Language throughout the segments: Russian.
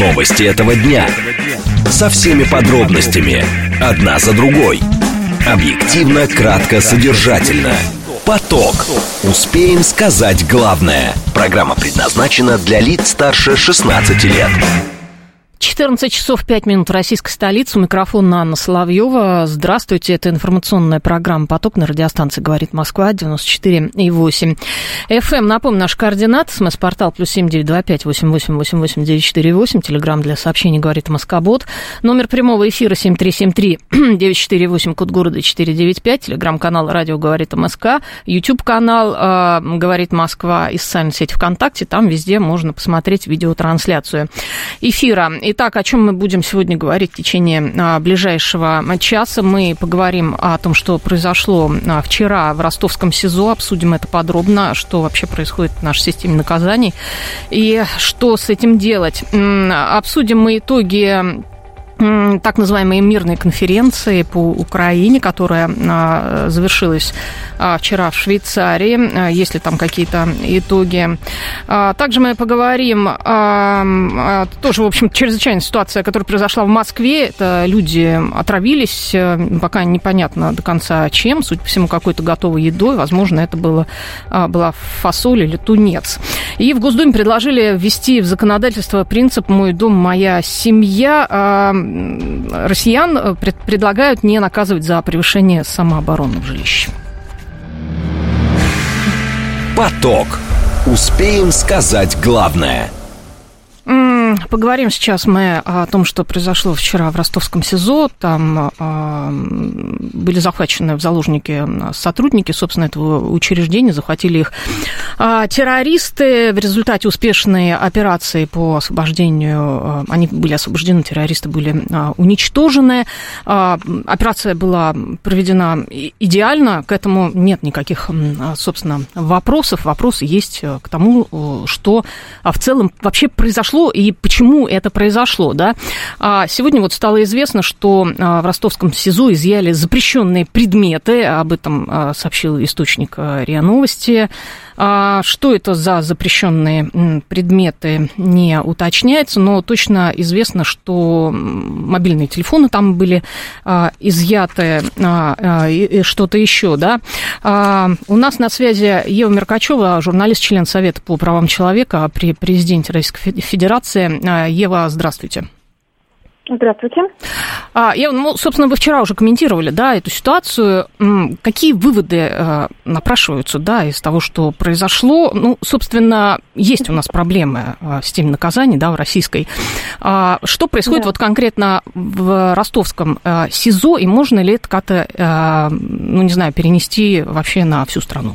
Новости этого дня. Со всеми подробностями. Одна за другой. Объективно, кратко, содержательно. Поток. Успеем сказать главное. Программа предназначена для лиц старше 16 лет. 14 часов 5 минут в российской столице. У микрофона Анна Соловьева. Здравствуйте. Это информационная программа «Поток» на радиостанции «Говорит Москва» 94,8 FM. Напомню, наш координат. СМС-портал +7 925 88 88 948. Телеграмм для сообщений «Говорит Москобот». Номер прямого эфира 7373 948, код города 495. Телеграм-канал «Радио говорит МСК». YouTube-канал «Говорит Москва» и социальная сеть ВКонтакте. Там везде можно посмотреть видеотрансляцию эфира. Итак, о чем мы будем сегодня говорить в течение ближайшего часа? Мы поговорим о том, что произошло вчера в ростовском СИЗО, обсудим это подробно, что вообще происходит в нашей системе наказаний и что с этим делать. Обсудим мы итоги так называемой мирной конференции по Украине, которая завершилась вчера в Швейцарии, есть ли там какие-то итоги. Также мы поговорим тоже, в общем, чрезвычайная ситуация, которая произошла в Москве. Это люди отравились, пока непонятно до конца чем, судя по всему, какой-то готовой едой. Возможно, это была фасоль или тунец. И в Госдуме предложили ввести в законодательство принцип «Мой дом, моя семья». Россиян предлагают не наказывать за превышение самообороны в жилище. Поток. Успеем сказать главное. Поговорим сейчас мы о том, что произошло вчера в ростовском СИЗО. Там были захвачены в заложники сотрудники, собственно, этого учреждения. Захватили их террористы. В результате успешной операции по освобождению, они были освобождены, террористы были уничтожены. Операция была проведена идеально. К этому нет никаких, собственно, вопросов. Вопросы есть к тому, что в целом вообще произошло и почему это произошло, да? Сегодня вот стало известно, что в ростовском СИЗО изъяли запрещенные предметы, об этом сообщил источник РИА Новости. Что это за запрещенные предметы, не уточняется, но точно известно, что мобильные телефоны там были изъяты и что-то еще, да. У нас на связи Ева Меркачева, журналист, член Совета по правам человека при президенте Российской Федерации. Ева, здравствуйте. Здравствуйте. Собственно, вы вчера уже комментировали, да, эту ситуацию. Какие выводы напрашиваются, да, из того, что произошло? Ну, собственно, есть у нас проблемы в системе наказаний, да, в российской. Что происходит вот конкретно в ростовском СИЗО, и можно ли это как-то, ну, не знаю, перенести вообще на всю страну?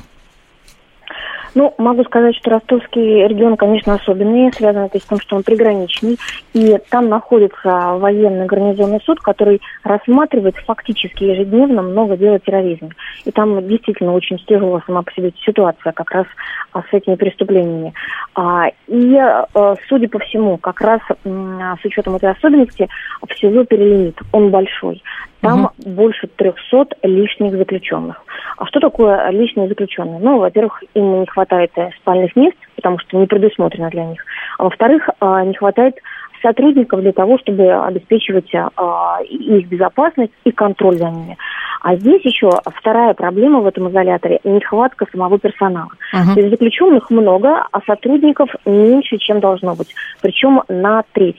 Ну, могу сказать, что ростовский регион, конечно, особенный, связан это с тем, что он приграничный, и там находится военный гарнизонный суд, который рассматривает фактически ежедневно много дел о терроризме. И там действительно очень тяжелая сама по себе ситуация как раз с этими преступлениями. И, судя по всему, как раз с учетом этой особенности, в СИЗО перелимит, он большой. Там больше 300 лишних заключенных. А что такое лишние заключенные? Ну, во-первых, им не хватает спальных мест, потому что не предусмотрено для них. А во-вторых, не хватает сотрудников для того, чтобы обеспечивать их безопасность и контроль за ними. А здесь еще вторая проблема в этом изоляторе – нехватка самого персонала. То есть заключенных много, а сотрудников меньше, чем должно быть. Причем на треть.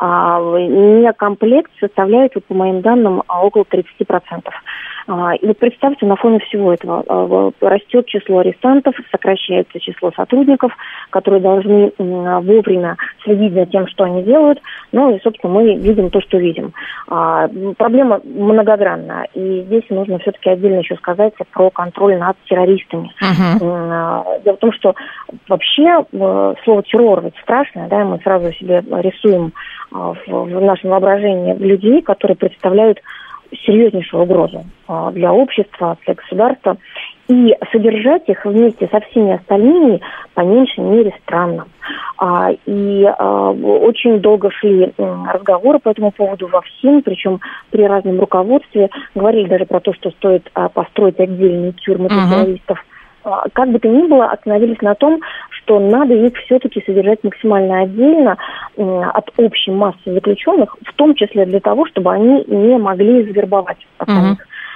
Некомплект составляет, вот, по моим данным, около 30%. И вот представьте, на фоне всего этого растет число арестантов, сокращается число сотрудников, которые должны вовремя следить за тем, что они делают. Ну и, собственно, мы видим то, что видим. Проблема многогранна. И здесь нужно все-таки отдельно еще сказать про контроль над террористами. Дело в том, что вообще слово террор ведь страшное, да, мы сразу себе рисуем в нашем воображении людей, которые представляют серьезнейшую угрозу для общества, для государства. И содержать их вместе со всеми остальными по меньшей мере странно. И очень долго шли разговоры по этому поводу во всем, причем при разном руководстве. Говорили даже про то, что стоит построить отдельные тюрьмы для террористов. как бы то ни было, остановились на том, что надо их все-таки содержать максимально отдельно от общей массы заключенных, в том числе для того, чтобы они не могли завербовать остальных.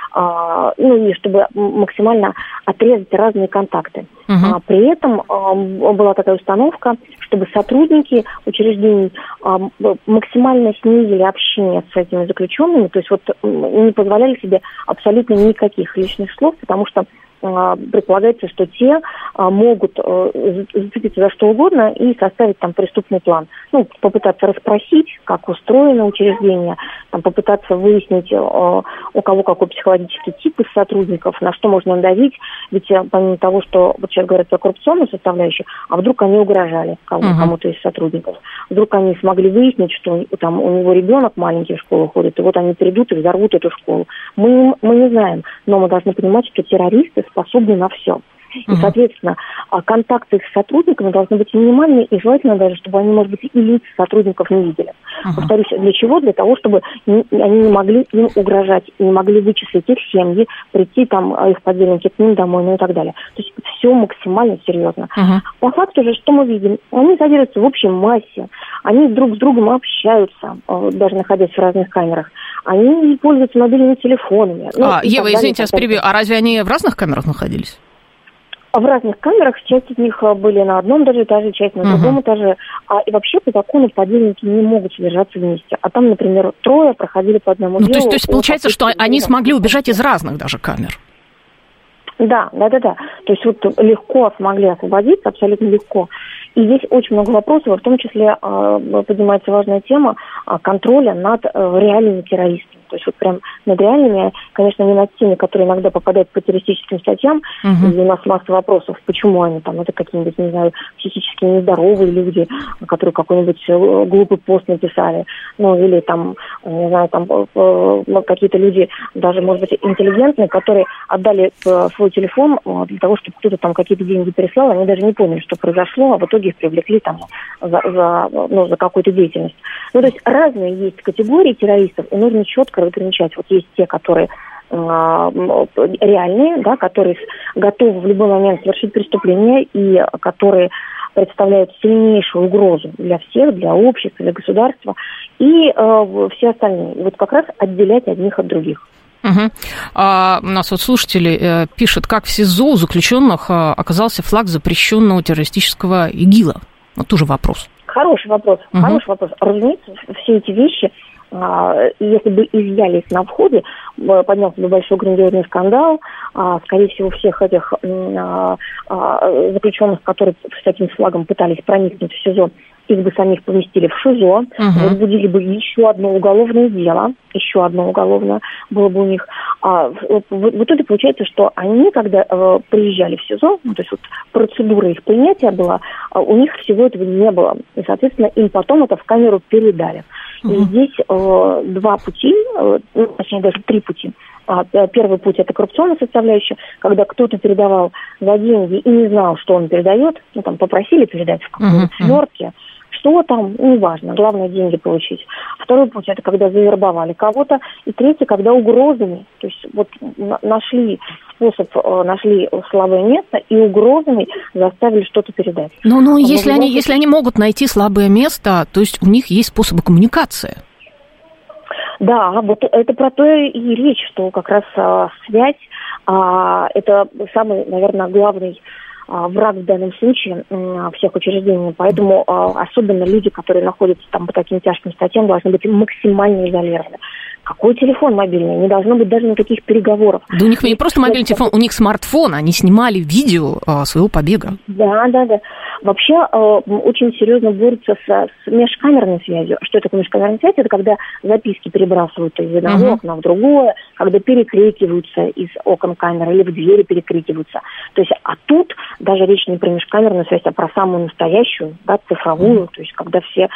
И чтобы максимально отрезать разные контакты. При этом была такая установка, чтобы сотрудники учреждений максимально снизили общение с этими заключенными, то есть не позволяли себе абсолютно никаких лишних слов, потому что предполагается, что те могут зацепиться за что угодно и составить там преступный план. Попытаться расспросить, как устроено учреждение, попытаться выяснить, у кого какой психологический тип из сотрудников, на что можно давить. Ведь помимо того, что вот сейчас говорят о коррупционной составляющей, а вдруг они угрожали кому-то из сотрудников. Вдруг они смогли выяснить, что там у него ребенок маленький в школу ходит, и вот они придут и взорвут эту школу. Мы не знаем, но мы должны понимать, что террористы способны на все. И, соответственно, контакты с сотрудниками должны быть минимальны, и желательно даже, чтобы они, может быть, и лиц сотрудников не видели. Повторюсь, для чего? Для того, чтобы они не могли им угрожать, не могли вычислить их семьи, прийти их подельники к ним домой, и так далее. То есть все максимально серьезно. По факту же, что мы видим? Они содержатся в общей массе, они друг с другом общаются, даже находясь в разных камерах. Они пользуются мобильными телефонами. Ева, извините, я перебью. А разве они в разных камерах находились? В разных камерах, часть из них были на одном даже этаже, часть на другом этаже. И вообще по закону подельники не могут содержаться вместе. А там, например, 3 проходили по одному делу. То есть получается, что они смогли убежать из разных даже камер? Да. То есть легко смогли освободиться, абсолютно легко. И здесь очень много вопросов, в том числе поднимается важная тема контроля над реальными террористами. То есть прям над реальными, конечно, не над теми, которые иногда попадают по террористическим статьям. И у нас масса вопросов, почему они это какие-нибудь, не знаю, психически нездоровые люди, которые какой-нибудь глупый пост написали. Или не знаю, какие-то люди, даже, может быть, интеллигентные, которые отдали свой телефон для того, чтобы кто-то какие-то деньги переслал, они даже не поняли, что произошло, а в итоге их привлекли за какую-то деятельность. То есть разные есть категории террористов, и нужно четко разграничать. Есть те, которые реальные, которые готовы в любой момент совершить преступление и которые представляют сильнейшую угрозу для всех, для общества, для государства, и все остальные. Как раз отделять одних от других. У нас слушатели пишут, как в СИЗО у заключенных оказался флаг запрещенного террористического ИГИЛа. Тоже вопрос. Хороший вопрос. Разумеется, все эти вещи, если бы изъялись на входе, поднялся бы большой грандиозный скандал. Скорее всего, всех этих заключенных, которые с таким флагом пытались проникнуть в СИЗО, их бы самих поместили в ШИЗО, возбудили бы еще одно уголовное дело, было бы у них. В итоге получается, что они, когда приезжали в СИЗО, то есть процедура их принятия была, у них всего этого не было. И, соответственно, им потом это в камеру передали. И здесь 2 пути, точнее даже 3 пути. Первый путь – это коррупционная составляющая, когда кто-то передавал за деньги и не знал, что он передает, попросили передать в какой-нибудь свертке, что там, неважно, главное деньги получить. Второй путь – это когда завербовали кого-то. И третий – когда угрозами, то есть нашли способ, нашли слабое место и угрозами заставили что-то передать. Если они могут найти слабое место, то есть у них есть способы коммуникации. Да, это про то и речь, что как раз связь это самый, наверное, главный враг в данном случае всех учреждений. Поэтому особенно люди, которые находятся по таким тяжким статьям, должны быть максимально изолированы. Какой телефон мобильный? Не должно быть даже никаких переговоров. Да у них не просто мобильный телефон, у них смартфон. Они снимали видео своего побега. Да. Вообще очень серьезно борются с межкамерной связью. Что такое межкамерная связь? Это когда записки перебрасываются из одного окна в другое, когда перекрикиваются из окон камеры или в двери перекрикиваются. То есть, тут даже речь не про межкамерную связь, а про самую настоящую, цифровую. То есть, когда все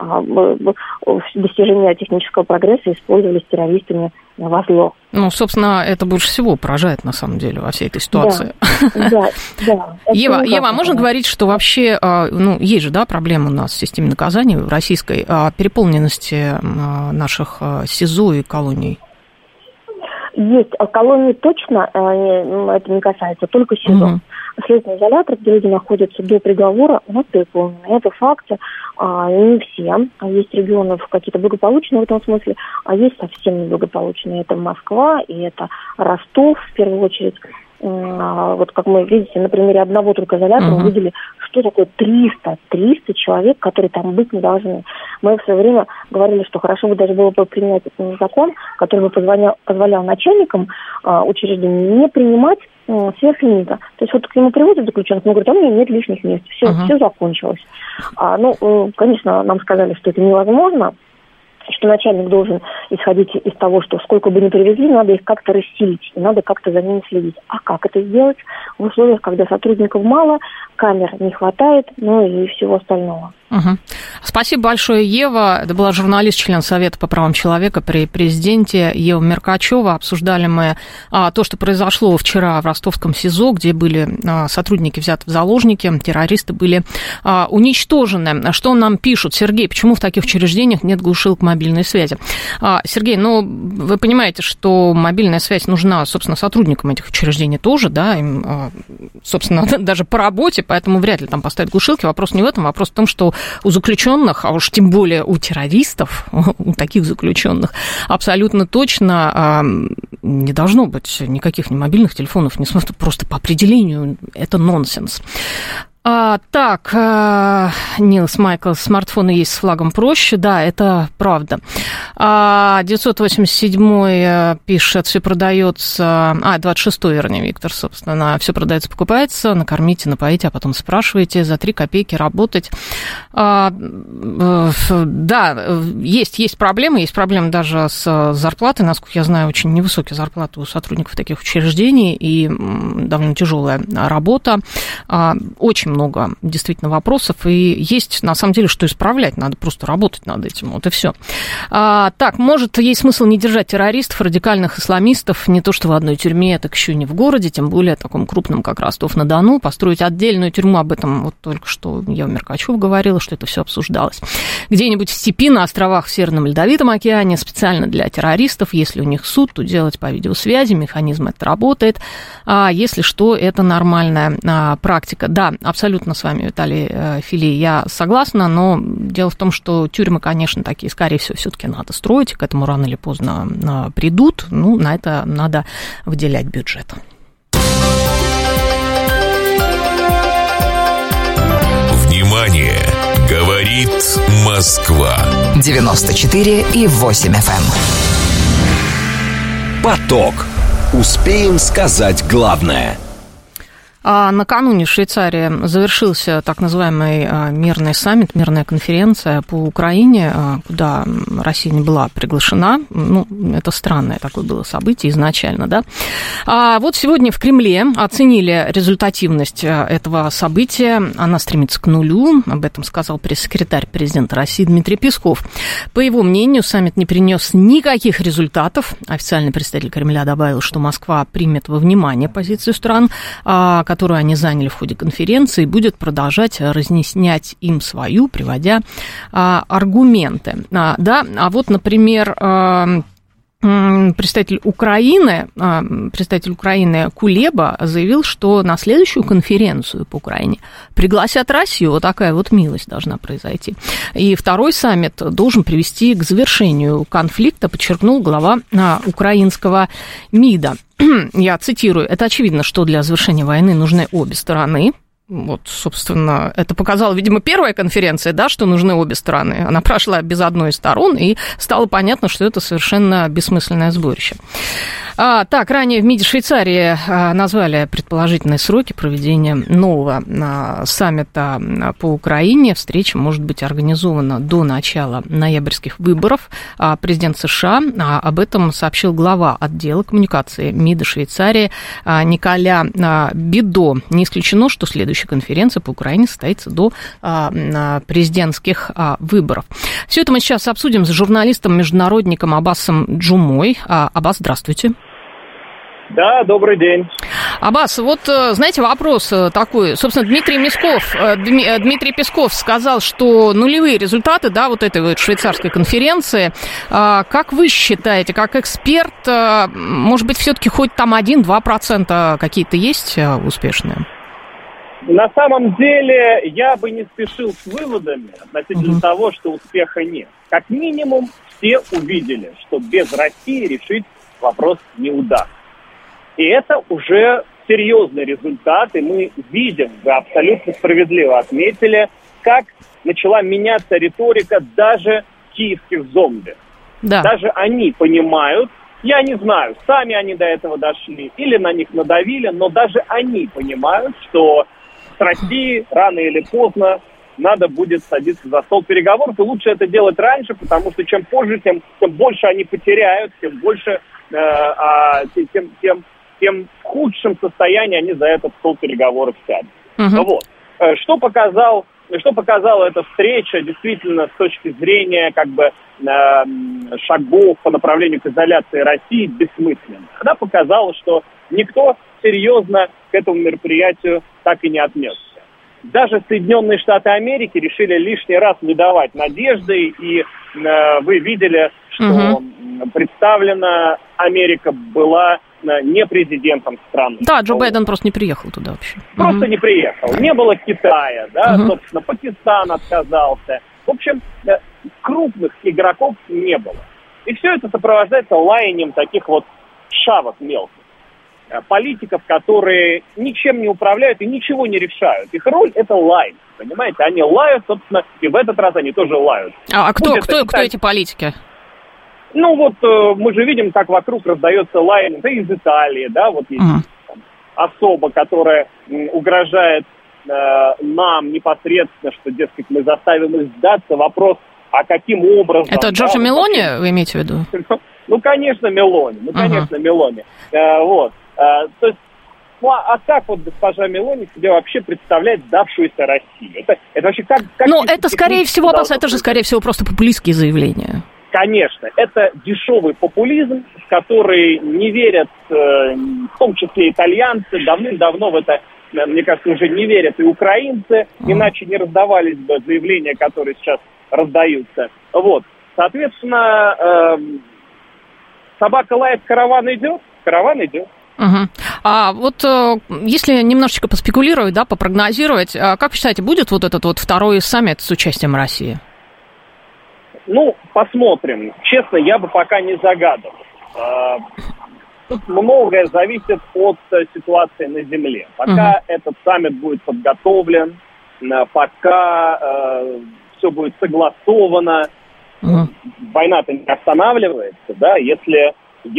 достижения технического прогресса использовались террористами во зло. Собственно, это больше всего поражает, на самом деле, во всей этой ситуации. Да. Ева, можно говорить, что вообще, есть же, проблема у нас в системе наказаний в российской, переполненности наших СИЗО и колоний? Есть колонии точно, это не касается, только СИЗО. Следственный изолятор, где люди находятся до приговора, у нас переполнено. Это факты, не все. Есть регионы какие-то благополучные в этом смысле, а есть совсем неблагополучные. Это Москва и это Ростов, в первую очередь. Вот как мы видите, на примере одного только изолятора мы видели, что такое 300 человек, которые там быть не должны. Мы в свое время говорили, что хорошо бы даже было бы принять закон, который бы позволял начальникам учреждений не принимать сверхлимита. То есть вот к нему приводят заключенных, но говорят, у меня нет лишних мест, все закончилось. Конечно, нам сказали, что это невозможно, что начальник должен исходить из того, что сколько бы ни привезли, надо их как-то расселить, и надо как-то за ними следить. А как это сделать в условиях, когда сотрудников мало, камер не хватает, и всего остального? Спасибо большое, Ева. Это была журналист, член Совета по правам человека при президенте Ева Меркачева. Обсуждали мы то, что произошло вчера в ростовском СИЗО, где были сотрудники взяты в заложники, террористы были уничтожены. Что нам пишут? Сергей, почему в таких учреждениях нет глушилок мобильной связи? Сергей, вы понимаете, что мобильная связь нужна, собственно, сотрудникам этих учреждений тоже, да, им, собственно, даже по работе, поэтому вряд ли там поставят глушилки. Вопрос не в этом, вопрос в том, что у заключенных, а уж тем более у террористов, у таких заключенных, абсолютно точно не должно быть никаких ни мобильных телефонов, ни смысла, просто по определению это нонсенс. Нилс Майкл, смартфоны есть с флагом проще, да, это правда. 987 пишет, все продается, 26-й, вернее, Виктор, собственно, все продается, покупается, накормите, напоите, а потом спрашиваете, за 3 копейки работать. Да, есть проблемы даже с зарплатой, насколько я знаю, очень невысокие зарплаты у сотрудников таких учреждений и довольно тяжелая работа, очень много действительно вопросов, и есть, на самом деле, что исправлять, надо просто работать над этим, вот и все. Может, есть смысл не держать террористов, радикальных исламистов, не то что в одной тюрьме, так еще и не в городе, тем более таком крупном, как Ростов-на-Дону, построить отдельную тюрьму, об этом вот только что Ева Меркачева говорила, что это все обсуждалось. Где-нибудь в степи, на островах в Северном Ледовитом океане, специально для террористов, если у них суд, то делать по видеосвязи, механизм это работает, если что, это нормальная практика. Да, абсолютно с вами, Виталий Филей, я согласна, но дело в том, что тюрьмы, конечно, такие, скорее всего, все-таки надо строить, к этому рано или поздно придут, на это надо выделять бюджет. Внимание! Говорит Москва. 94,8 FM. Поток. Успеем сказать главное. Накануне в Швейцарии завершился так называемый мирный саммит, мирная конференция по Украине, куда Россия не была приглашена. Это странное такое было событие изначально, да. Вот сегодня в Кремле оценили результативность этого события. Она стремится к нулю. Об этом сказал пресс-секретарь президента России Дмитрий Песков. По его мнению, саммит не принес никаких результатов. Официальный представитель Кремля добавил, что Москва примет во внимание позицию стран, которую они заняли в ходе конференции, и будет продолжать разъяснять им свою, приводя аргументы. Вот, например, представитель Украины Кулеба заявил, что на следующую конференцию по Украине пригласят Россию. Вот такая вот милость должна произойти. И второй саммит должен привести к завершению конфликта, подчеркнул глава украинского МИДа. Я цитирую: «Это очевидно, что для завершения войны нужны обе стороны». Вот, собственно, это показала, видимо, первая конференция, да, что нужны обе стороны. Она прошла без одной из сторон, и стало понятно, что это совершенно бессмысленное сборище. Ранее в МИДе Швейцарии назвали предположительные сроки проведения нового саммита по Украине. Встреча может быть организована до начала ноябрьских выборов. Президент США об этом сообщил глава отдела коммуникации МИДа Швейцарии Николя Бидо. Не исключено, что следующая конференция по Украине состоится до президентских выборов. Все это мы сейчас обсудим с журналистом-международником Аббасом Джумой. Аббас, здравствуйте. Да, добрый день. Аббас, вот, знаете, вопрос такой. Собственно, Дмитрий Песков сказал, что нулевые результаты, да, вот этой вот швейцарской конференции. Как вы считаете, как эксперт, может быть, все-таки хоть там 1-2% какие-то есть успешные? На самом деле, я бы не спешил с выводами относительно того, что успеха нет. Как минимум, все увидели, что без России решить вопрос не удастся. И это уже серьезный результат, и мы видим, вы абсолютно справедливо отметили, как начала меняться риторика даже киевских зомби. Да. Даже они понимают, я не знаю, сами они до этого дошли или на них надавили, но даже они понимают, что с Россией рано или поздно надо будет садиться за стол переговоров, и лучше это делать раньше, потому что чем позже, тем больше они потеряют, тем больше, тем в худшем состоянии они за этот стол переговоров сядут. Вот. Что показала эта встреча действительно с точки зрения шагов по направлению к изоляции России бессмысленно? Она показала, что никто серьезно к этому мероприятию так и не отнесся. Даже Соединенные Штаты Америки решили лишний раз не давать надежды, и вы видели, что представлена Америка была не президентом страны. Да, Джо Байден просто не приехал туда вообще. Просто не приехал. Не было Китая, да, собственно, Пакистан отказался. В общем, крупных игроков не было. И все это сопровождается лаянием таких вот шавок мелких. Политиков, которые ничем не управляют и ничего не решают. Их роль – это лаять, понимаете? Они лают, собственно, и в этот раз они тоже лают. А кто эти политики? Ну вот мы же видим, как вокруг раздается лаяние. Это из Италии, да, вот есть там особа, которая угрожает нам непосредственно, что, дескать, мы заставим их сдаться. Вопрос, а каким образом? Это Джорджа Мелони, вы имеете в виду? Ну, конечно, Мелони. Мелони. Вот. То есть, а как вот госпожа Мелони себе вообще представляет сдавшуюся Россию? Это вообще как это, скорее всего, это же, скорее всего, просто популистские заявления. Конечно, это дешевый популизм, в который не верят, в том числе итальянцы, давным-давно в это, мне кажется, уже не верят и украинцы, иначе не раздавались бы заявления, которые сейчас раздаются. Вот, соответственно, собака лает, караван идет. А вот если немножечко поспекулировать, да, попрогнозировать, как вы считаете, будет вот этот вот второй саммит с участием России? Ну, посмотрим. Честно, я бы пока не загадывал. Тут многое зависит от ситуации на земле. Пока этот саммит будет подготовлен, пока все будет согласовано, война-то не останавливается, да, если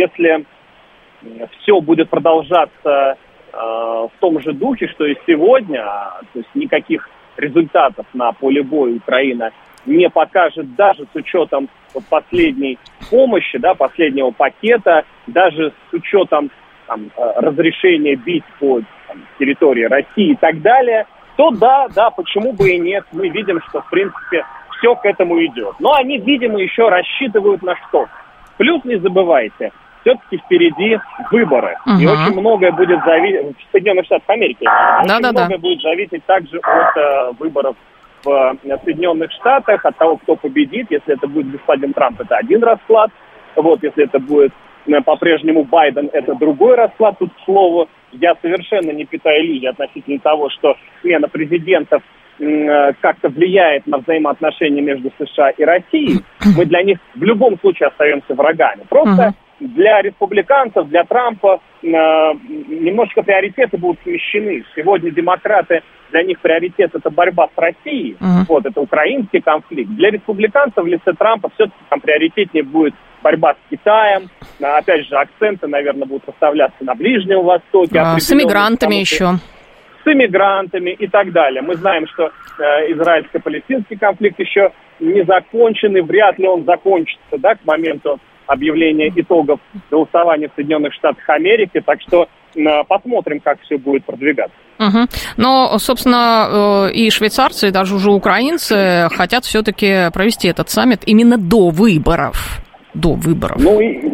все будет продолжаться в том же духе, что и сегодня, то есть никаких результатов на поле боя Украина не покажет, даже с учетом вот последней помощи, да, последнего пакета, даже с учетом разрешения бить по территории России и так далее, то да, почему бы и нет. Мы видим, что, в принципе, все к этому идет. Но они, видимо, еще рассчитывают на что-то. Плюс не забывайте, все-таки впереди выборы. И очень многое будет зависеть в Соединенных Штатах Америки. Многое будет зависеть также от выборов в Соединенных Штатах, от того, кто победит. Если это будет господин Трамп, это один расклад. Вот, если это будет по-прежнему Байден, это другой расклад. Тут, к слову, я совершенно не питаю иллюзий относительно того, что смена президентов как-то влияет на взаимоотношения между США и Россией. Мы для них в любом случае остаемся врагами. Просто для республиканцев, для Трампа немножко приоритеты будут смещены. Сегодня демократы, для них приоритет – это борьба с Россией, вот, это украинский конфликт. Для республиканцев в лице Трампа все-таки там приоритетнее будет борьба с Китаем. Опять же, акценты, наверное, будут расставляться на Ближнем Востоке. С иммигрантами еще. С иммигрантами и так далее. Мы знаем, что израильско-палестинский конфликт еще не закончен, и вряд ли он закончится, да, к моменту объявления итогов голосования в Соединенных Штатах Америки. Так что посмотрим, как все будет продвигаться. Но, собственно, и швейцарцы, и даже уже украинцы хотят все-таки провести этот саммит именно до выборов. Ну, вы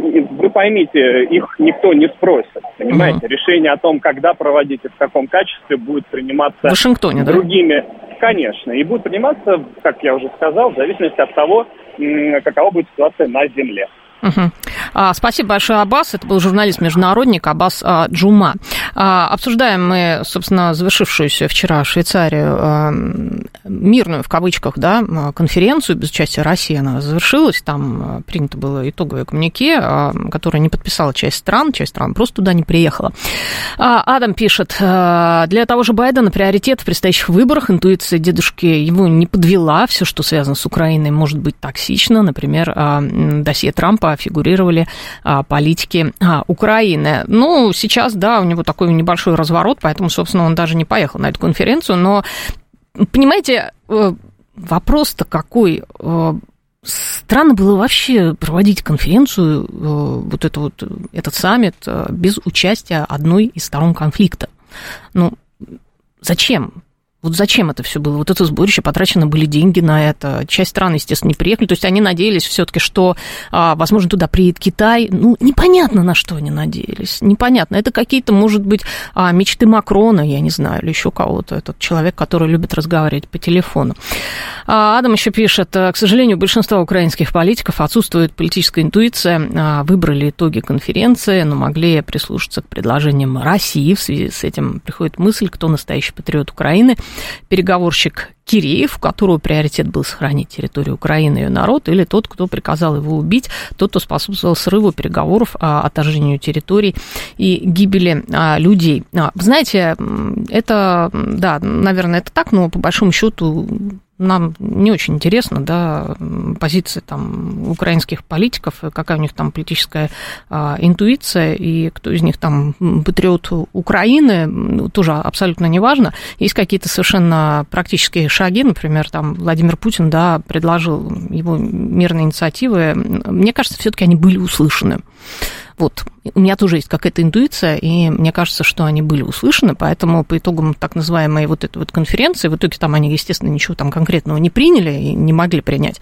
поймите, их никто не спросит, понимаете? Решение о том, когда проводить и в каком качестве, будет приниматься в Вашингтоне, другими, конечно, и будет приниматься, как я уже сказал, в зависимости от того, какова будет ситуация на земле. Спасибо большое, Аббас. Это был журналист-международник Аббас Джума. Обсуждаем мы, собственно, завершившуюся вчера в Швейцарии мирную, в кавычках, да, конференцию без участия России. Она завершилась. Там принято было итоговое коммюнике, которое не подписала часть стран просто туда не приехала. Адам пишет: для того же Байдена приоритет в предстоящих выборах. Интуиция дедушки его не подвела. Все, что связано с Украиной, может быть токсично. Например, досье Трампа фигурировали политики Украины. Ну, сейчас, да, у него такой небольшой разворот, поэтому, собственно, он даже не поехал на эту конференцию. Но, понимаете, вопрос-то какой? Странно было вообще проводить конференцию, этот саммит, без участия одной из сторон конфликта. Ну, зачем? Вот зачем это все было? Вот это сборище, потрачены были деньги на это. Часть стран, естественно, не приехали. То есть они надеялись все-таки, что, возможно, туда приедет Китай. Ну, непонятно, на что они надеялись. Непонятно. Это какие-то, может быть, мечты Макрона, я не знаю, или еще кого-то. Этот человек, который любит разговаривать по телефону. Адам еще пишет: к сожалению, у большинства украинских политиков отсутствует политическая интуиция. Выбрали итоги конференции, но могли прислушаться к предложениям России. В связи с этим приходит мысль, кто настоящий патриот Украины. Переговорщик Киреев, у которого приоритет был сохранить территорию Украины и ее народ, или тот, кто приказал его убить, тот, кто способствовал срыву переговоров, отторжению территорий и гибели людей. Вы знаете, это, да, наверное, это так, но по большому счету нам не очень интересно, да, позиция там украинских политиков, какая у них там политическая интуиция, и кто из них там патриот Украины, тоже абсолютно неважно. Есть какие-то совершенно практические шаги, например, там Владимир Путин, да, предложил его мирные инициативы. Мне кажется, все-таки они были услышаны. Вот, у меня тоже есть какая-то интуиция, и мне кажется, что они были услышаны, поэтому по итогам так называемой вот этой вот конференции, в итоге там они, естественно, ничего там конкретного не приняли и не могли принять.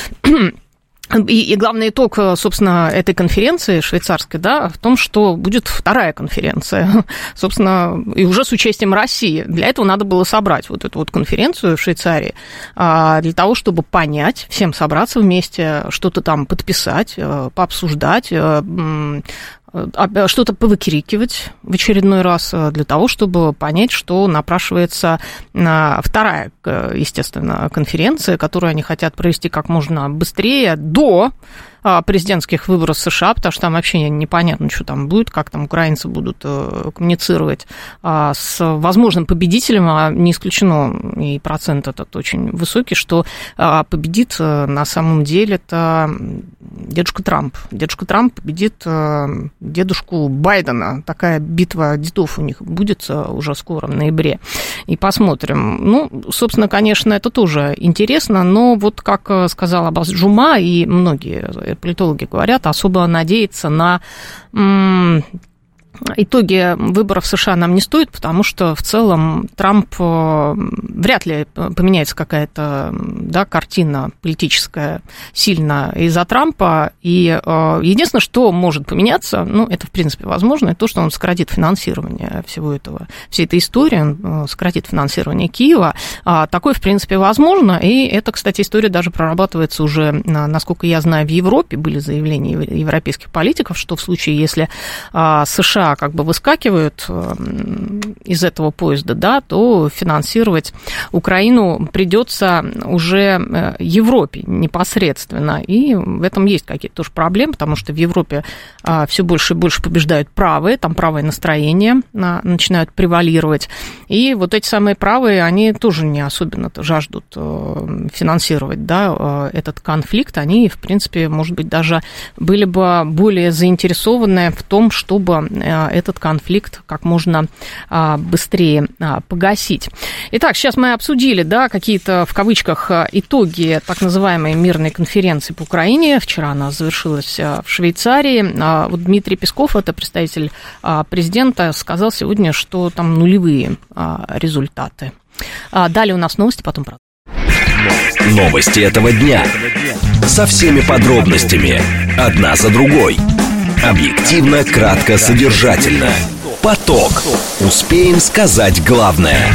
И главный итог, собственно, этой конференции швейцарской, да, в том, что будет вторая конференция, собственно, и уже с участием России. Для этого надо было собрать вот эту вот конференцию в Швейцарии, для того, чтобы понять, всем собраться вместе, что-то там подписать, пообсуждать, что-то повыкрикивать в очередной раз для того, чтобы понять, что напрашивается вторая, естественно, конференция, которую они хотят провести как можно быстрее, до президентских выборов США, потому что там вообще непонятно, что там будет, как там украинцы будут коммуницировать с возможным победителем, а не исключено, и процент этот очень высокий, что победит на самом деле это дедушка Трамп. Дедушка Трамп победит дедушку Байдена. Такая битва дедов у них будет уже скоро, в ноябре. И посмотрим. Ну, собственно, конечно, это тоже интересно, но вот, как сказал Аббас Джума, и многие политологи говорят, особо надеяться на итоги выборов в США нам не стоит, потому что в целом Трамп вряд ли поменяется какая-то, да, картина политическая сильно из-за Трампа. И единственное, что может поменяться, ну, это в принципе возможно, это то, что он сократит финансирование всей этой истории, он сократит финансирование Киева. Такое, в принципе, возможно. И эта, кстати, история даже прорабатывается уже, насколько я знаю, в Европе. Были заявления европейских политиков, что в случае, если США как бы выскакивают из этого поезда, да, то финансировать Украину придется уже Европе непосредственно. И в этом есть какие-то тоже проблемы, потому что в Европе все больше и больше побеждают правые, там правое настроение начинают превалировать. И вот эти самые правые, они тоже не особенно-то жаждут финансировать, да, этот конфликт. Они, в принципе, может быть, даже были бы более заинтересованы в том, чтобы этот конфликт как можно быстрее погасить. Итак, сейчас мы обсудили, да, какие-то, в кавычках, итоги так называемой мирной конференции по Украине. Вчера она завершилась в Швейцарии. Вот Дмитрий Песков, это представитель президента, сказал сегодня, что там нулевые результаты. Далее у нас новости, потом продолжим. Новости этого дня. Со всеми подробностями. Одна за другой. Объективно, кратко, содержательно. Поток. Успеем сказать главное.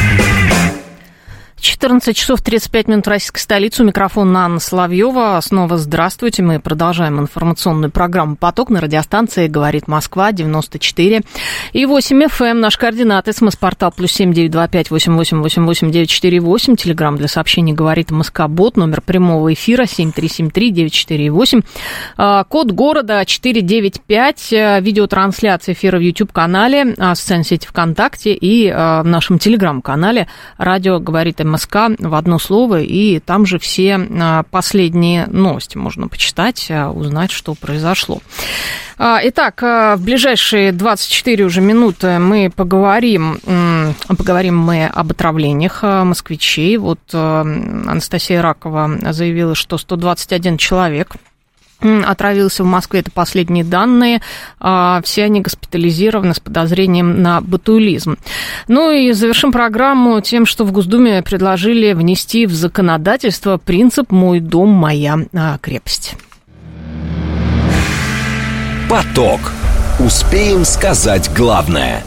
14 часов 35 минут российской столицы. У микрофона Анна Соловьева. Снова здравствуйте. Мы продолжаем информационную программу «Поток» на радиостанции «Говорит Москва» 94 и 8 FM. Наш координат. СМС-портал +7 925 8888 948. Телеграмм для сообщений «Говорит Москобот». Номер прямого эфира 7373 948. Код города 495. Видеотрансляция эфира в YouTube-канале, социальной сети ВКонтакте и в нашем Телеграм-канале «Радио говорит МСК» в одно слово, и там же все последние новости можно почитать, узнать, что произошло. Итак, в ближайшие 24 уже минуты мы поговорим мы об отравлениях москвичей. Вот Анастасия Ракова заявила, что 121 человек отравился в Москве, это последние данные. Все они госпитализированы с подозрением на ботулизм. Ну и завершим программу тем, что в Госдуме предложили внести в законодательство принцип «Мой дом, моя крепость». Поток. Успеем сказать главное.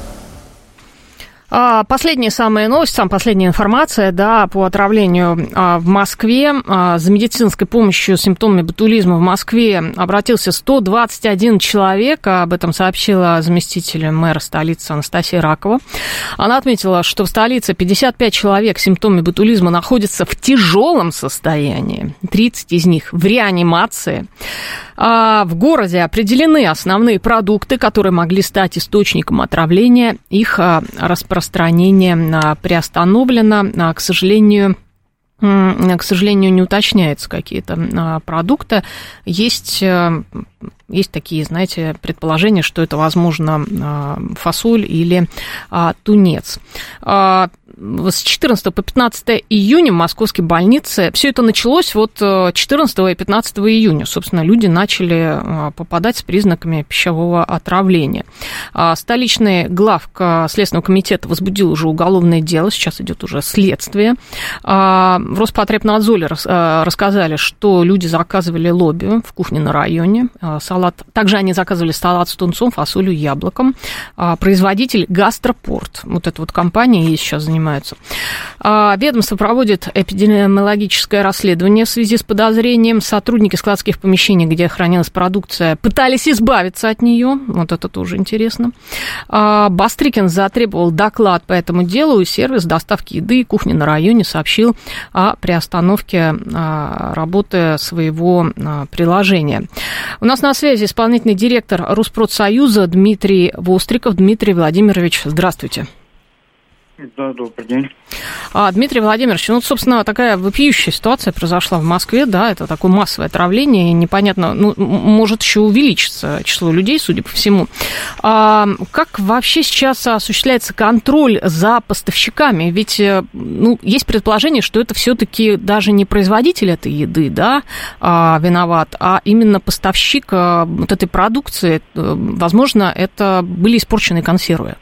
Последняя самая новость, последняя информация, по отравлению в Москве. За медицинской помощью с симптомами ботулизма в Москве обратился 121 человек. Об этом сообщила заместитель мэра столицы Анастасия Ракова. Она отметила, что в столице 55 человек с симптомами ботулизма находятся в тяжелом состоянии, 30 из них в реанимации. В городе определены основные продукты, которые могли стать источником отравления. Их распространение приостановлено. К сожалению, не уточняются какие-то продукты. Есть такие, знаете, предположения, что это, возможно, фасоль или тунец. С 14 по 15 июня в московской больнице все это началось 14 и 15 июня. Собственно, люди начали попадать с признаками пищевого отравления. Столичный главк Следственного комитета возбудил уже уголовное дело, сейчас идет уже следствие. В Роспотребнадзоре рассказали, что люди заказывали лобио в кухне на районе, салат. Также они заказывали салат с тунцом, фасолью, яблоком. Производитель Гастропорт, вот эта вот компания ей сейчас занимается. Ведомство проводит эпидемиологическое расследование в связи с подозрением. Сотрудники складских помещений, где хранилась продукция, пытались избавиться от нее. Вот это тоже интересно. Бастрыкин затребовал доклад по этому делу, и сервис доставки еды и кухни на районе сообщил о приостановке работы своего приложения. У нас на связи исполнительный директор Rusprotsoyuza Дмитрий Востриков. Дмитрий Владимирович, здравствуйте. Да, добрый день. Дмитрий Владимирович, собственно, такая вопиющая ситуация произошла в Москве, это такое массовое отравление, непонятно, может еще увеличиться число людей, судя по всему. Как вообще сейчас осуществляется контроль за поставщиками? Ведь, есть предположение, что это все-таки даже не производитель этой еды, виноват, а именно поставщик вот этой продукции. Возможно, это были испорченные консервы.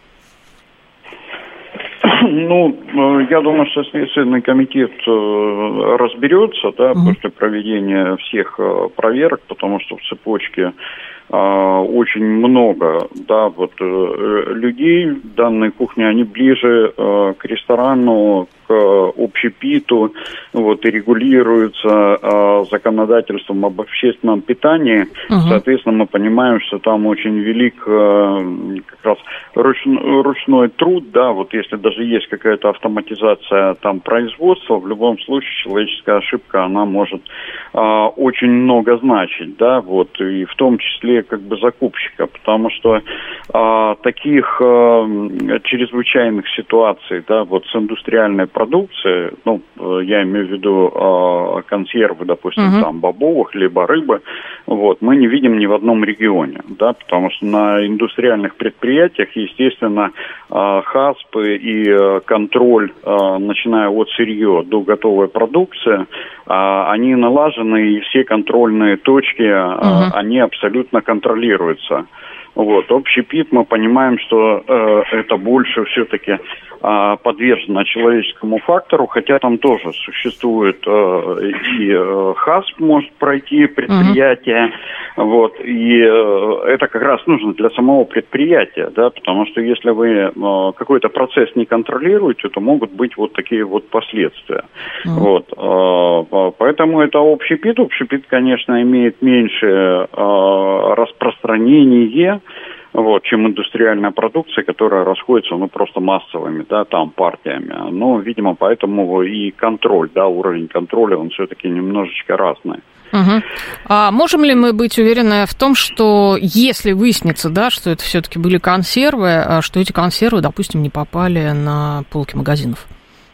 Я думаю, что Следственный комитет разберется, после проведения всех проверок, потому что в цепочке очень много, людей в данной кухне, они ближе к ресторану, к общепиту, и регулируются законодательством об общественном питании. Соответственно, мы понимаем, что там очень велик как раз ручной труд, если даже есть какая-то автоматизация производства, в любом случае человеческая ошибка, она может очень много значить, и в том числе закупщика, потому что таких чрезвычайных ситуаций, с индустриальной продукцией, я имею в виду консервы, допустим, бобовых, либо рыбы, мы не видим ни в одном регионе, потому что на индустриальных предприятиях, естественно, ХАСП и контроль, начиная от сырья до готовой продукции, они налажены, и все контрольные точки, они абсолютно контролируются. Общепит, мы понимаем, что это больше все-таки подвержена человеческому фактору, хотя там тоже существует и ХАСП может пройти предприятие, вот, и это как раз нужно для самого предприятия, да, потому что если вы какой-то процесс не контролируете, то могут быть вот такие вот последствия. Вот, поэтому это общепит. Общепит, конечно, имеет меньше распространение, вот, чем индустриальная продукция, которая расходится, ну, просто массовыми, да, там, партиями. Но, видимо, поэтому и контроль, да, уровень контроля, он все-таки немножечко разный. А можем ли мы быть уверены в том, что если выяснится, да, что это все-таки были консервы, что эти консервы, допустим, не попали на полки магазинов?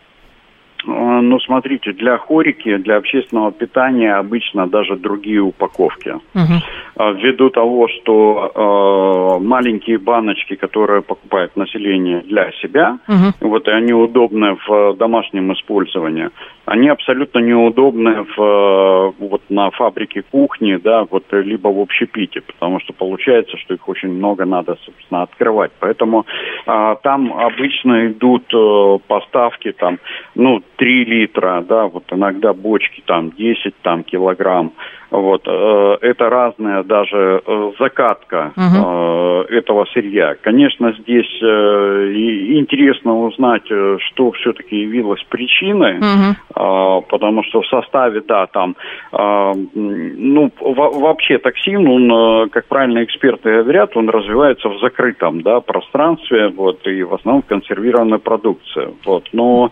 Ну, смотрите, для хорики, для общественного питания обычно даже другие упаковки. Ввиду того, что маленькие баночки, которые покупает население для себя, вот, и они удобны в домашнем использовании, они абсолютно неудобны вот на фабрике кухни, да, вот, либо в общепите, потому что получается, что их очень много надо, собственно, открывать. Поэтому там обычно идут поставки, там, ну, 3 литра, да, вот иногда бочки там 10 там, килограмм. Вот, это разная даже закатка этого сырья. Конечно, здесь интересно узнать, что все-таки явилось причиной, потому что в составе, да, там, ну, вообще токсин, он, как правильно эксперты говорят, он развивается в закрытом, да, пространстве, вот, и в основном в консервированной продукции. Вот, но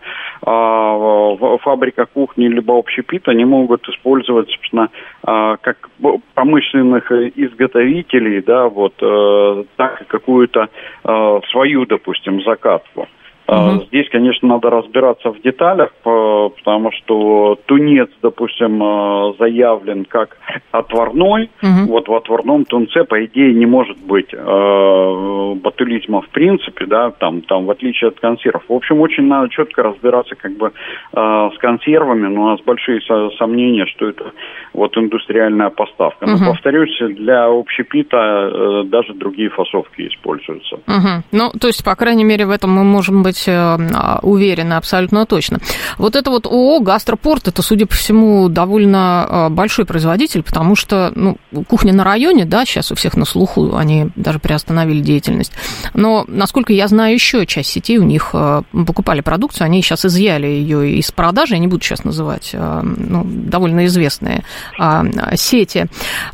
в фабриках кухни либо общепита они могут использовать, собственно, как промышленных изготовителей, да, вот, так и какую-то свою, допустим, закатку. Здесь, конечно, надо разбираться в деталях, потому что тунец, допустим, заявлен как отварной. Вот в отварном тунце, по идее, не может быть ботулизма в принципе, да, там в отличие от консервов. В общем, очень надо четко разбираться как бы с консервами, но у нас большие сомнения, что это вот индустриальная поставка. Но, повторюсь, для общепита даже другие фасовки используются. Ну, то есть, по крайней мере, в этом мы можем быть уверены абсолютно точно. Вот это вот ООО «Гастропорт», это, судя по всему, довольно большой производитель, потому что, ну, кухня на районе, да, сейчас у всех на слуху, они даже приостановили деятельность. Но, насколько я знаю, еще часть сетей у них покупали продукцию, они сейчас изъяли ее из продажи, я не буду сейчас называть, ну, довольно известные сети.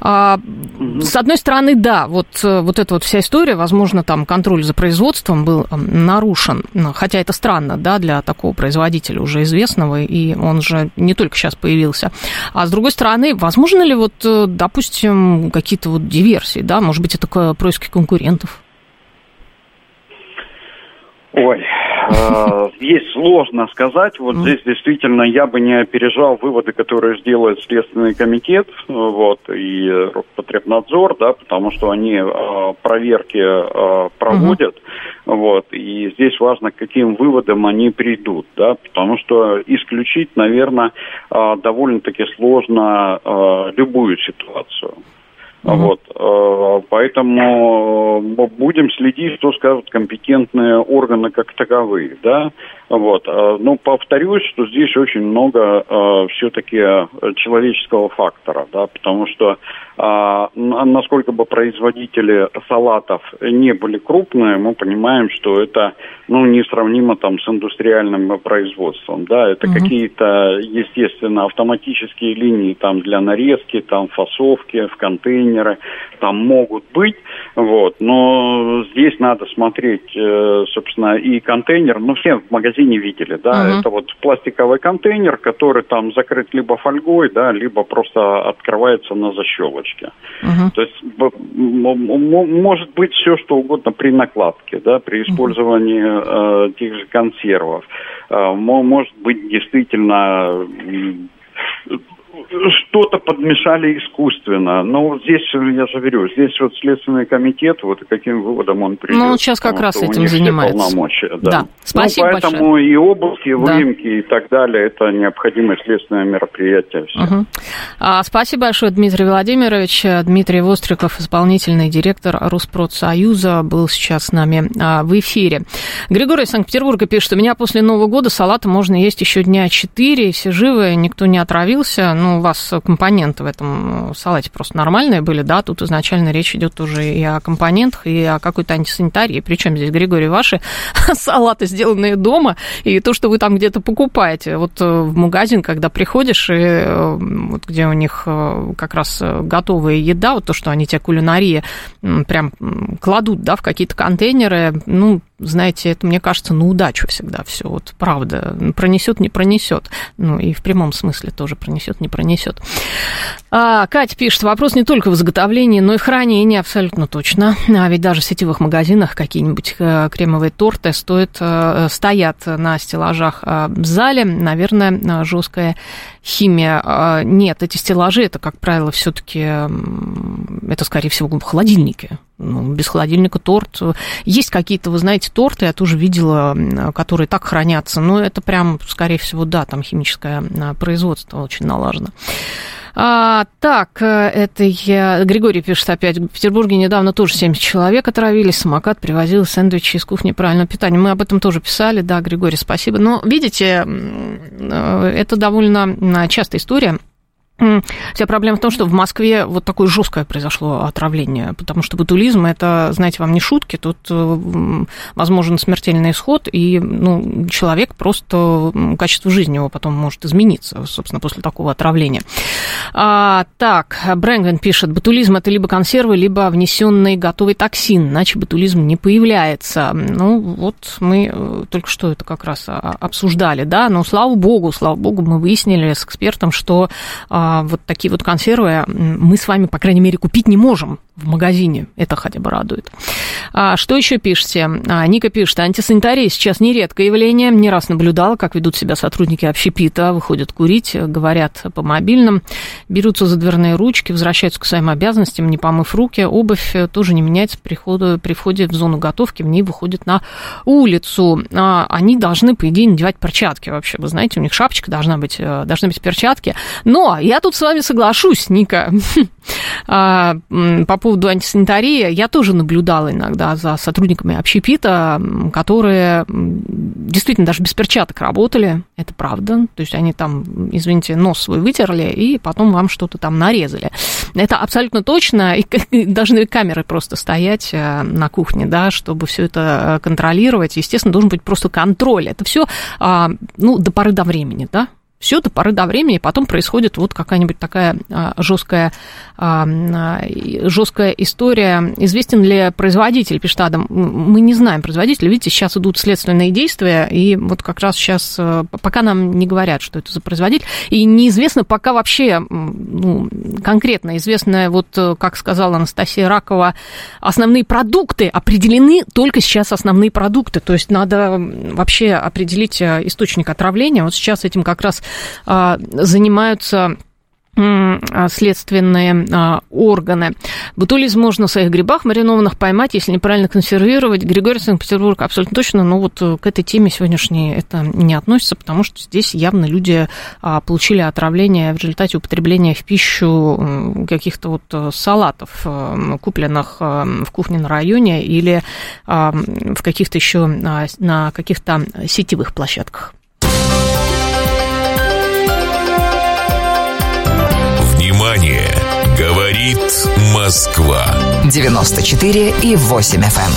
С одной стороны, да, вот эта вот вся история, возможно, там контроль за производством был нарушен, хотя это странно, да, для такого производителя уже известного, и он же не только сейчас появился. А с другой стороны, возможно ли вот, допустим, какие-то вот диверсии, да, может быть, это происки конкурентов? Ой, здесь сложно сказать. Вот здесь действительно я бы не опережал выводы, которые сделает Следственный комитет, вот, и Роспотребнадзор, да, потому что они проверки проводят, вот, и здесь важно, к каким выводам они придут, да, потому что исключить, наверное, довольно-таки сложно любую ситуацию. Вот, поэтому будем следить, что скажут компетентные органы как таковые, да, вот, но повторюсь, что здесь очень много все-таки человеческого фактора, да, потому что насколько бы производители салатов не были крупные, мы понимаем, что это, ну, несравнимо там с индустриальным производством, да, это какие-то, естественно, автоматические линии там для нарезки, там фасовки в контейнеры, там могут быть, вот, но здесь надо смотреть, собственно, и контейнер, ну, все в магазине видели, да, это вот пластиковый контейнер, который там закрыт либо фольгой, да, либо просто открывается на защелочке. То есть может быть все, что угодно при накладке, да, при использовании тех же консервов. Может быть действительно что-то подмешали искусственно. Но вот здесь, я же говорю, здесь вот Следственный комитет, вот и каким выводом он придет. Ну, он сейчас как раз этим занимается. Полномочия, да. Да. Спасибо поэтому большое. И обыски, и выемки, и так далее, это необходимое следственное мероприятие. Угу. Спасибо большое, Дмитрий Владимирович. Дмитрий Востриков, исполнительный директор Rusprotsoyuza, был сейчас с нами в эфире. Григорий из Санкт-Петербурга пишет: у меня после Нового года салата можно есть еще дня 4, все живы, никто не отравился. Ну, у вас компоненты в этом салате просто нормальные были, да? Тут изначально речь идет уже и о компонентах, и о какой-то антисанитарии. Причем здесь, Григорий, ваши салаты, сделанные дома, и то, что вы там где-то покупаете. Вот в магазин, когда приходишь, и вот где у них как раз готовая еда, вот то, что они тебе кулинария прям кладут, да, в какие-то контейнеры, ну, знаете, это, мне кажется, на удачу всегда все, вот правда, пронесет, не пронесет, ну и в прямом смысле тоже пронесет, не пронесет. Катя пишет: вопрос не только в изготовлении, но и в хранении, абсолютно точно, ведь даже в сетевых магазинах какие-нибудь кремовые торты стоят на стеллажах в зале, наверное, жесткая химия. Нет, эти стеллажи, это, как правило, все-таки, это, скорее всего, в холодильнике. Ну, без холодильника торт. Есть какие-то, вы знаете, торты, я тоже видела, которые так хранятся, но это прям, скорее всего, да, там химическое производство очень налажено. Так, это я... Григорий пишет опять: в Петербурге недавно тоже 70 человек отравились, самокат привозил сэндвичи из кухни правильного питания. Мы об этом тоже писали, да, Григорий, спасибо. Но, видите, это довольно частая история. Вся проблема в том, что в Москве вот такое жесткое произошло отравление, потому что ботулизм – это, знаете, вам не шутки, тут возможен смертельный исход, и ну, человек просто, качество жизни его потом может измениться, собственно, после такого отравления. Так, Брэнгвин пишет: ботулизм – это либо консервы, либо внесенный готовый токсин, иначе ботулизм не появляется. Ну, вот мы только что это как раз обсуждали, да, но слава богу, мы выяснили с экспертом, что вот такие вот консервы мы с вами, по крайней мере, купить не можем в магазине. Это хотя бы радует. Что еще пишете? Ника пишет: антисанитария сейчас нередкое явление. Не раз наблюдала, как ведут себя сотрудники общепита, выходят курить, говорят по мобильным, берутся за дверные ручки, возвращаются к своим обязанностям, не помыв руки. Обувь тоже не меняется при входе в зону готовки, в ней выходят на улицу. Они должны, по идее, надевать перчатки вообще. Вы знаете, у них шапочка должны быть перчатки. Но я тут с вами соглашусь, Ника. По поводу антисанитарии, я тоже наблюдала иногда за сотрудниками общепита, которые действительно даже без перчаток работали, это правда, то есть они там, извините, нос свой вытерли и потом вам что-то там нарезали. Это абсолютно точно, и должны камеры просто стоять на кухне, да, чтобы все это контролировать. Естественно, должен быть просто контроль. Это все, до поры до времени, да. Все до поры до времени, и потом происходит вот какая-нибудь такая жесткая история. Известен ли производитель, пишет Адам? Мы не знаем производителя. Видите, сейчас идут следственные действия, и вот как раз сейчас, пока нам не говорят, что это за производитель, и неизвестно пока вообще, конкретно известно, вот как сказала Анастасия Ракова, основные продукты определены только сейчас основные продукты, то есть надо вообще определить источник отравления. Вот сейчас этим как раз занимаются следственные органы. Ботулизм можно в своих грибах маринованных поймать, если неправильно консервировать. Григорий, Санкт-Петербург, абсолютно точно, но вот к этой теме сегодняшней это не относится, потому что здесь явно люди получили отравление в результате употребления в пищу каких-то вот салатов, купленных в кухне на районе или в каких-то еще на каких-то сетевых площадках. Внимание! Говорит Москва. 94,8 FM.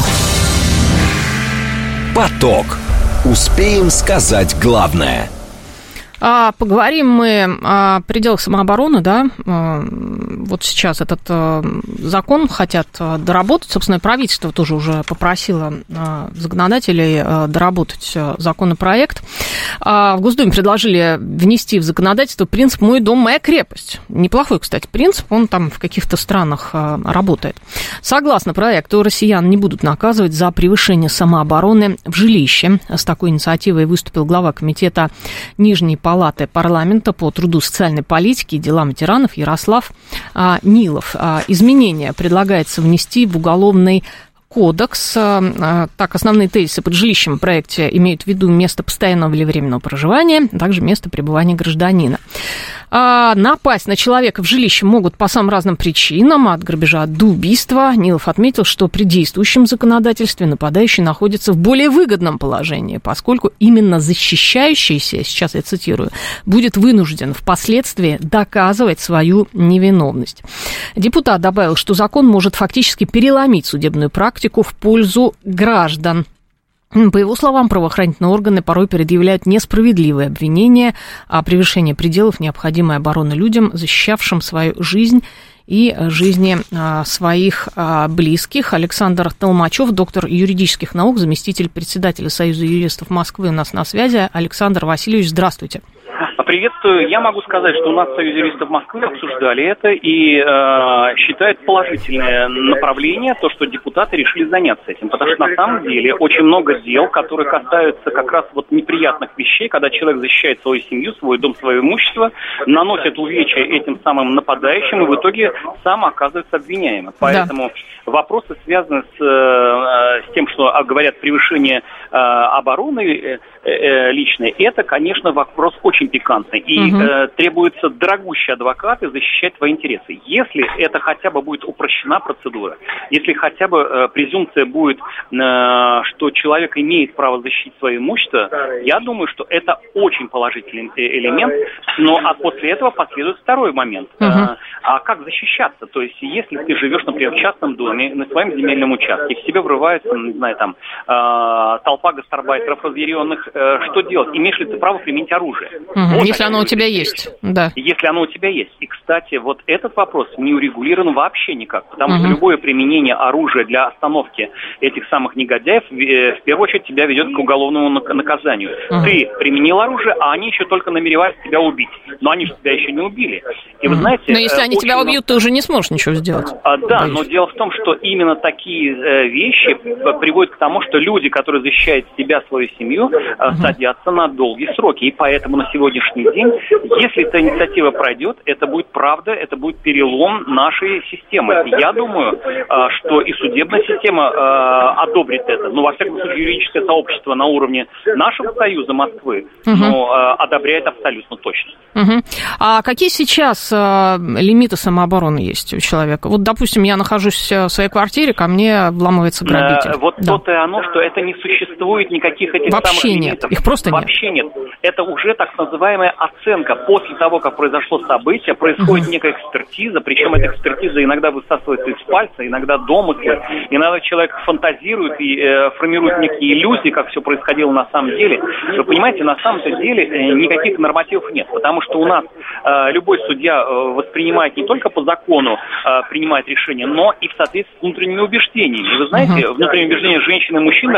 Поток. Успеем сказать главное. Поговорим мы о пределах самообороны, да, вот сейчас этот закон хотят доработать, собственно, правительство тоже уже попросило законодателей доработать законопроект. В Госдуме предложили внести в законодательство принцип «Мой дом, моя крепость». Неплохой, кстати, принцип, он там в каких-то странах работает. Согласно проекту, россиян не будут наказывать за превышение самообороны в жилище. С такой инициативой выступил глава комитета Нижней Палаты палаты парламента по труду, социальной политике и делам ветеранов Ярослав Нилов. Изменения предлагается внести в Уголовный кодекс. Так, основные тезисы под жилищем в проекте имеют в виду место постоянного или временного проживания, а также место пребывания гражданина. Напасть на человека в жилище могут по самым разным причинам, от грабежа до убийства. Нилов отметил, что при действующем законодательстве нападающий находится в более выгодном положении, поскольку именно защищающийся, сейчас я цитирую, будет вынужден впоследствии доказывать свою невиновность. Депутат добавил, что закон может фактически переломить судебную практику в пользу граждан. По его словам, правоохранительные органы порой предъявляют несправедливые обвинения о превышении пределов необходимой обороны людям, защищавшим свою жизнь и жизни своих близких. Александр Толмачев, доктор юридических наук, заместитель председателя Союза юристов Москвы, у нас на связи. Александр Васильевич, здравствуйте. Приветствую. Я могу сказать, что у нас в Союзе юристов Москвы обсуждали это и считают положительное направление, то, что депутаты решили заняться этим. Потому что на самом деле очень много дел, которые касаются как раз вот неприятных вещей, когда человек защищает свою семью, свой дом, свое имущество, наносит увечья этим самым нападающим и в итоге сам оказывается обвиняемым. Поэтому вопросы, связанные с тем, что говорят превышение обороны личной, это, конечно, вопрос очень пикантный. И требуются дорогущие адвокаты защищать свои интересы. Если это хотя бы будет упрощена процедура, если хотя бы презумпция будет, что человек имеет право защитить свое имущество, я думаю, что это очень положительный элемент. Но после этого последует второй момент. А как защищаться? То есть, если ты живешь, например, в частном доме, на своем земельном участке, к тебе врывается, не знаю, там, толпа гастарбайтеров разъяренных, что делать? Имеешь ли ты право применить оружие? Вот если оно у тебя есть, да. Если оно у тебя есть. И, кстати, вот этот вопрос не урегулирован вообще никак, потому что любое применение оружия для остановки этих самых негодяев, в первую очередь, тебя ведет к уголовному наказанию. Ты применил оружие, а они еще только намереваются тебя убить. Но они же тебя еще не убили. И вы знаете... Но если они тебя убьют, ты уже не сможешь ничего сделать. Да, но дело в том, что именно такие вещи приводят к тому, что люди, которые защищают себя, свою семью, садятся на долгие сроки. И поэтому на сегодняшний день, если эта инициатива пройдет, это будет правда, это будет перелом нашей системы. Я думаю, что и судебная система одобрит это. Ну, во всяком случае, юридическое сообщество на уровне нашего союза Москвы одобряет абсолютно точно. А какие сейчас лимиты самообороны есть у человека? Вот, допустим, я нахожусь в своей квартире, ко мне вламывается грабитель. Вот то-то и оно, что это не существует никаких этих вообще самых лимитов. Их просто вообще нет. Это уже так называемая оценка. После того, как произошло событие, происходит некая экспертиза, причем эта экспертиза иногда высасывается из пальца, иногда домыслы, иногда человек фантазирует и формирует некие иллюзии, как все происходило на самом деле. Вы понимаете, на самом-то деле никаких нормативов нет, потому что у нас любой судья воспринимает не только по закону, принимает решения, но и в соответствии с внутренними убеждениями. И вы знаете, внутренние убеждения женщины и мужчины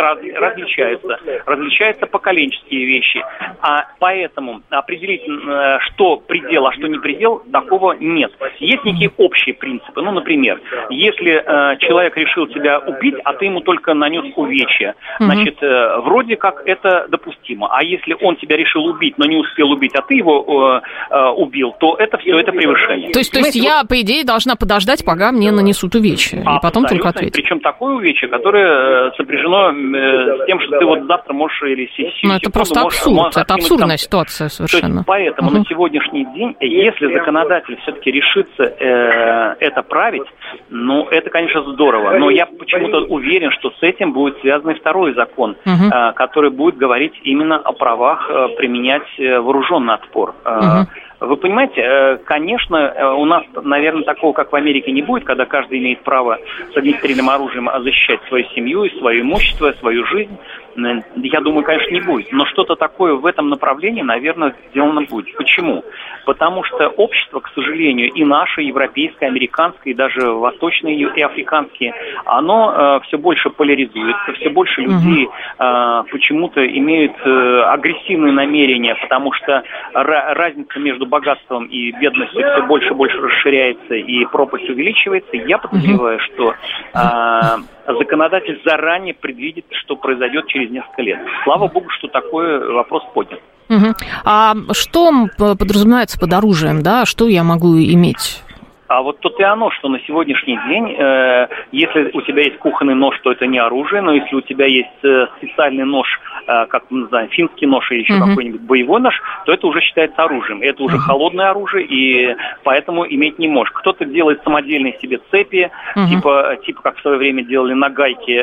различаются поколенческие вещи. А поэтому определить, что предел, а что не предел, такого нет. Есть некие общие принципы. Ну, например, если человек решил тебя убить, а ты ему только нанес увечья, значит, вроде как это допустимо. А если он тебя решил убить, но не успел убить, а ты его убил, то это все, это превышение. То есть я, по идее, должна подождать, пока мне нанесут увечья, и потом только ответить. Причем такое увечье, которое сопряжено с тем, что ты вот завтра можешь или Ну, это просто абсурд, это абсурдная ситуация совершенно. То есть, поэтому на сегодняшний день, если законодатель все-таки решится это править, ну, это, конечно, здорово. Но я почему-то уверен, что с этим будет связан и второй закон, который будет говорить именно о правах применять вооруженный отпор. Вы понимаете, конечно, у нас, наверное, такого, как в Америке, не будет, когда каждый имеет право с огнестрельным оружием защищать свою семью, и свое имущество, свою жизнь. Я думаю, конечно, не будет. Но что-то такое в этом направлении, наверное, сделано будет. Почему? Потому что общество, к сожалению, и наше, и европейское, американское, и даже восточное, и африканское, оно все больше поляризуется, все больше людей почему-то имеют агрессивные намерения, потому что разница между богатством и бедностью все больше и больше расширяется, и пропасть увеличивается. Я подозреваю, что законодатель заранее предвидит, что произойдет через несколько лет. Слава богу, что такой вопрос поднят. А что подразумевается под оружием, да? Что я могу иметь? А вот тут и оно, что на сегодняшний день, если у тебя есть кухонный нож, то это не оружие, но если у тебя есть специальный нож, как мы называем, финский нож или еще какой-нибудь боевой нож, то это уже считается оружием. Это уже холодное оружие, и поэтому иметь не можешь. Кто-то делает самодельные себе цепи, типа как в свое время делали на гайке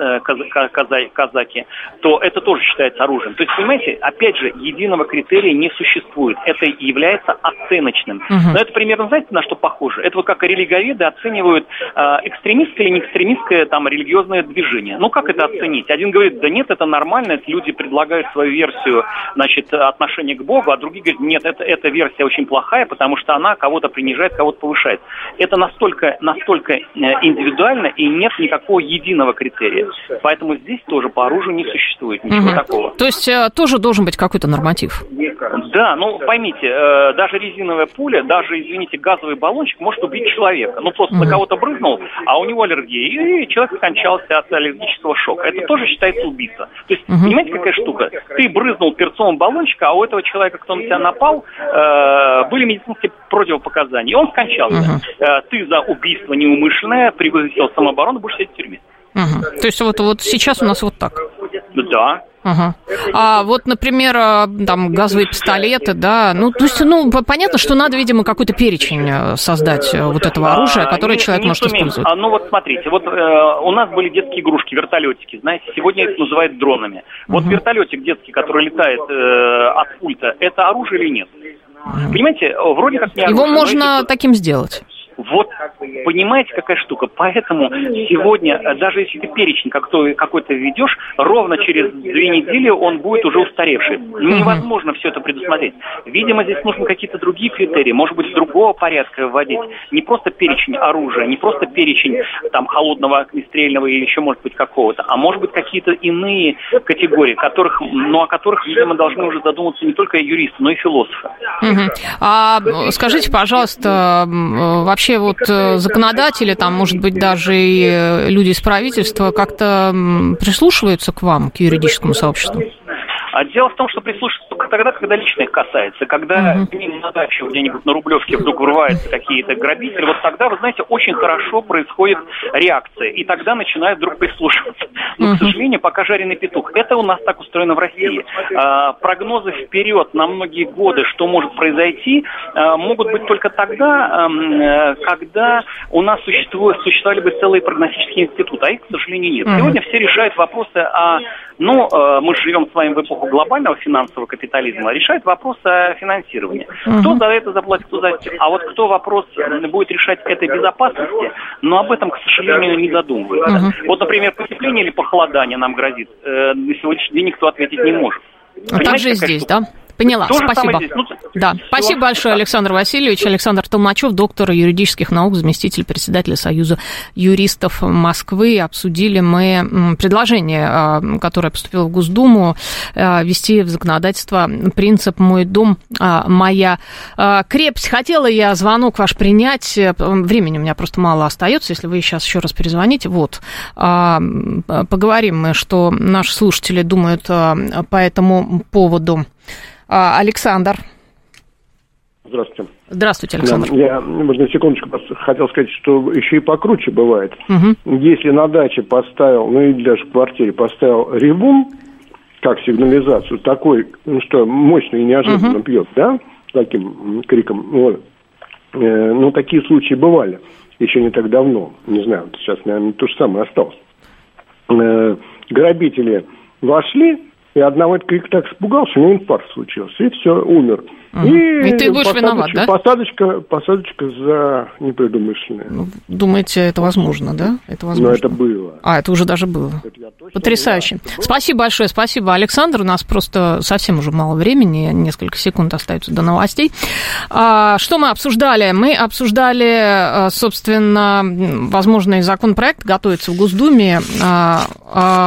казаки, то это тоже считается оружием. То есть, понимаете, опять же, единого критерия не существует. Это является оценочным. Но это примерно, знаете, на что похоже? Это вот как религоведы оценивают экстремистское или не экстремистское там религиозное движение. Ну, как это оценить? Один говорит, да нет, это нормально, это люди предлагают свою версию, значит, отношения к Богу, а другие говорят, нет, эта версия очень плохая, потому что она кого-то принижает, кого-то повышает. Это настолько индивидуально, и нет никакого единого критерия. Поэтому здесь тоже по оружию не существует ничего такого. То есть тоже должен быть какой-то норматив? Да, ну, поймите, даже резиновая пуля, даже, извините, газовый баллончик может убить человека. Ну, просто на кого-то брызнул, а у него аллергия, и человек скончался от аллергического шока. Это тоже считается убийца. То есть, понимаете, какая штука? Ты брызнул перцовым баллончиком, а у этого человека, кто на тебя напал, были медицинские противопоказания, и он скончался. Ты за убийство неумышленное превысил самооборону, будешь сидеть в тюрьме. То есть вот сейчас у нас вот так? Да. А вот, например, там газовые пистолеты, да, ну, то есть, понятно, что надо, видимо, какой-то перечень создать вот этого оружия, которое человек может использовать. Ну, вот смотрите, вот у нас были детские игрушки, вертолетики, знаете, сегодня их называют дронами. Вот вертолетик детский, который летает от пульта, это оружие или нет? Понимаете, вроде как не оружие. Его можно таким сделать. Вот, понимаете, какая штука? Поэтому сегодня, даже если ты перечень какой-то введешь, ровно через 2 недели он будет уже устаревший. Невозможно все это предусмотреть. Видимо, здесь нужны какие-то другие критерии, может быть, другого порядка вводить. Не просто перечень оружия, не просто перечень там холодного, огнестрельного или еще, может быть, какого-то, а может быть, какие-то иные категории, о которых, видимо, должны уже задуматься не только юристы, но и философы. А скажите, пожалуйста, вообще вот законодатели, там, может быть, даже и люди из правительства как-то прислушиваются к вам, к юридическому сообществу? А дело в том, что прислушиваются только тогда, когда лично их касается. Когда к ним на даче где-нибудь на Рублевке вдруг врываются какие-то грабители, вот тогда, вы знаете, очень хорошо происходит реакция. И тогда начинают вдруг прислушиваться. Но, к сожалению, пока жареный петух. Это у нас так устроено в России. Прогнозы вперед на многие годы, что может произойти, могут быть только тогда, когда у нас существовали бы целые прогностические институты, а их, к сожалению, нет. Сегодня все решают вопросы мы живем с вами в эпоху глобального финансового капитализма, решает вопрос о финансировании. Кто за это заплатит, кто за это. А вот кто вопрос будет решать этой безопасности, но об этом, к сожалению, не задумывается. Вот, например, потепление или похолодание нам грозит, на сегодняшний день никто ответить не может. Так же и здесь, да? Поняла, спасибо. Да, спасибо большое, Александр Васильевич. Александр Толмачев, доктор юридических наук, заместитель председателя Союза юристов Москвы. Обсудили мы предложение, которое поступило в Госдуму, ввести в законодательство принцип «Мой дом, моя крепость». Хотела я звонок ваш принять. Времени у меня просто мало остается, если вы сейчас еще раз перезвоните. Вот. Поговорим мы, что наши слушатели думают по этому поводу. Александр. Здравствуйте. Здравствуйте, Александр. Да, я, можно, секундочку, хотел сказать, что еще и покруче бывает. Если на даче поставил, и даже в квартире поставил ревун, как сигнализацию, такой, что мощно и неожиданно бьет, да, таким криком, вот. Такие случаи бывали еще не так давно, не знаю, сейчас, наверное, то же самое осталось. Грабители вошли, и одного этот крик так испугался, у него инфаркт случился, и все, умер. И ты будешь виноват, да? Посадочка за непредумышленное. Думаете, это возможно, да? Это возможно. Но это было. Это уже даже было. Потрясающе. Спасибо большое, спасибо, Александр. У нас просто совсем уже мало времени, несколько секунд остается до новостей. Что мы обсуждали? Мы обсуждали, собственно, возможный законопроект, готовится в Госдуме,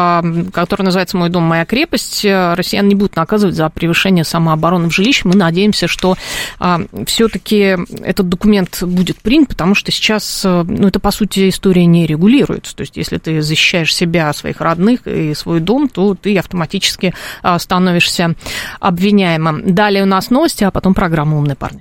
который называется «Мой дом, моя крепость». Россиян не будут наказывать за превышение самообороны в жилище. Мы надеемся, надеемся, что все-таки этот документ будет принят, потому что сейчас, это, по сути, история не регулируется. То есть, если ты защищаешь себя, своих родных и свой дом, то ты автоматически становишься обвиняемым. Далее у нас новости, а потом программа «Умные парни».